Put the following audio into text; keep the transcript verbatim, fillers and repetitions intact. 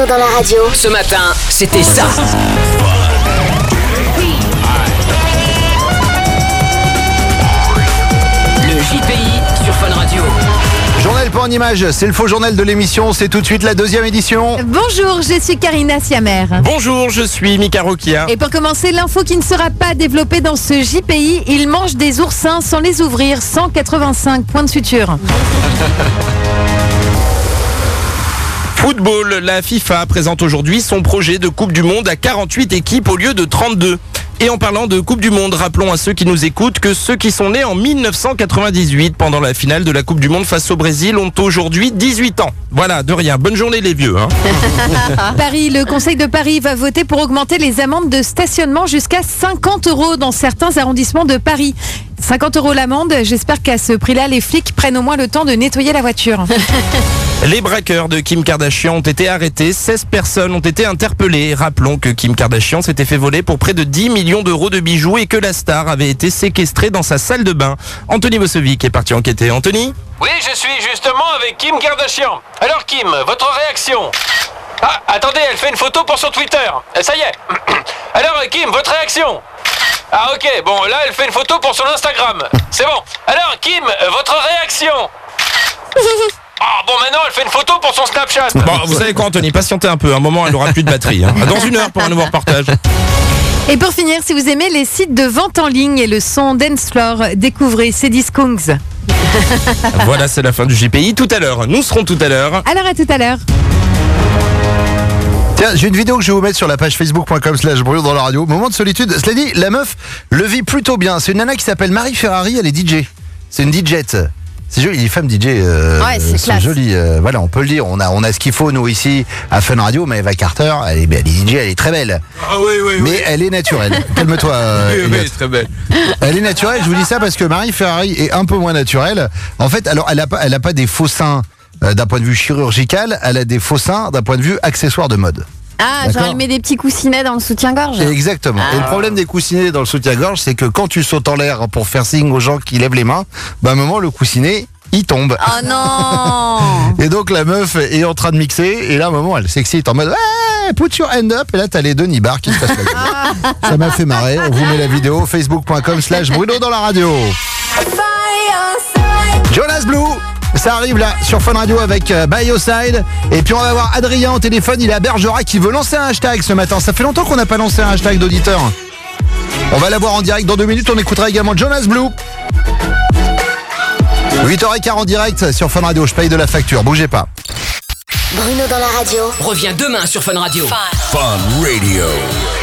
Bruno dans la radio. Ce matin, c'était ça. Le J P I sur Fun Radio. Journal pas en image, c'est le faux journal de l'émission, c'est tout de suite la deuxième édition. Bonjour, je suis Karina Siamer. Bonjour, je suis Mika Rokia. Et pour commencer, l'info qui ne sera pas développée dans ce J P I, ils mangent des oursins sans les ouvrir, cent quatre-vingt-cinq points de suture. Football, la FIFA présente aujourd'hui son projet de Coupe du Monde à quarante-huit équipes au lieu de trente-deux. Et en parlant de Coupe du Monde, rappelons à ceux qui nous écoutent que ceux qui sont nés en mille neuf cent quatre-vingt-dix-huit pendant la finale de la Coupe du Monde face au Brésil ont aujourd'hui dix-huit ans. Voilà, de rien. Bonne journée les vieux. Hein. Paris, le Conseil de Paris va voter pour augmenter les amendes de stationnement jusqu'à cinquante euros dans certains arrondissements de Paris. cinquante euros l'amende, j'espère qu'à ce prix-là, les flics prennent au moins le temps de nettoyer la voiture. Les braqueurs de Kim Kardashian ont été arrêtés, seize personnes ont été interpellées. Rappelons que Kim Kardashian s'était fait voler pour près de dix millions d'euros de bijoux et que la star avait été séquestrée dans sa salle de bain. Anthony Bosovic est parti enquêter. Anthony ? Oui, je suis justement avec Kim Kardashian. Alors Kim, votre réaction ? Ah, attendez, elle fait une photo pour son Twitter. Ça y est. Alors Kim, votre réaction ? Ah ok, bon là elle fait une photo pour son Instagram. C'est bon. Alors Kim, votre réaction ? Ah bon, maintenant elle fait une photo pour son Snapchat. Bon, vous savez quoi Anthony, patientez un peu, à un moment elle aura plus de batterie. Hein. Dans une heure pour un nouveau reportage. Et pour finir, si vous aimez les sites de vente en ligne et le son dance floor, découvrez Cdiscount. Voilà, c'est la fin du J P I. Tout à l'heure, nous serons tout à l'heure. Alors à tout à l'heure. Tiens, j'ai une vidéo que je vais vous mettre sur la page facebook point com slash Bruno dans la radio. Moment de solitude. Cela dit, la meuf le vit plutôt bien. C'est une nana qui s'appelle Marie Ferrari, elle est D J. C'est une D J. C'est joli, les femmes D J euh, ouais, c'est sont classe. jolies. Euh, voilà, on peut le dire. On a, on a ce qu'il faut, nous, ici, à Fun Radio. Mais Eva Carter, elle est, elle est D J, elle est très belle. Ah oui, oui, mais elle est naturelle. Calme-toi. Euh, oui, oui, très belle. Elle est naturelle, je vous dis ça parce que Marie Ferrari est un peu moins naturelle. En fait, alors, elle a pas, elle a pas des faux seins euh, d'un point de vue chirurgical, elle a des faux seins d'un point de vue accessoire de mode. Ah, D'accord. genre elle met des petits coussinets dans le soutien-gorge. Exactement. Ah. Et le problème des coussinets dans le soutien-gorge, c'est que quand tu sautes en l'air pour faire signe aux gens qui lèvent les mains, bah, à un moment, le coussinet, il tombe. Oh non. Et donc la meuf est en train de mixer, et là, à un moment, elle s'excite en mode hey, put your hand up, et là, t'as les deux nibards qui se passent la gueule. Ça m'a fait marrer. On vous met la vidéo, facebook point com slash Bruno dans la radio. Jonas Blue. Ça arrive là sur Fun Radio avec euh, By Your Side. Et puis on va voir Adrien au téléphone, il est à Bergerac qui veut lancer un hashtag ce matin. Ça fait longtemps qu'on n'a pas lancé un hashtag d'auditeur. On va l'avoir en direct dans deux minutes. On écoutera également Jonas Blue. huit heures quinze en direct sur Fun Radio. Je paye de la facture, bougez pas. Bruno dans la radio. Reviens demain sur Fun Radio. Fun Radio.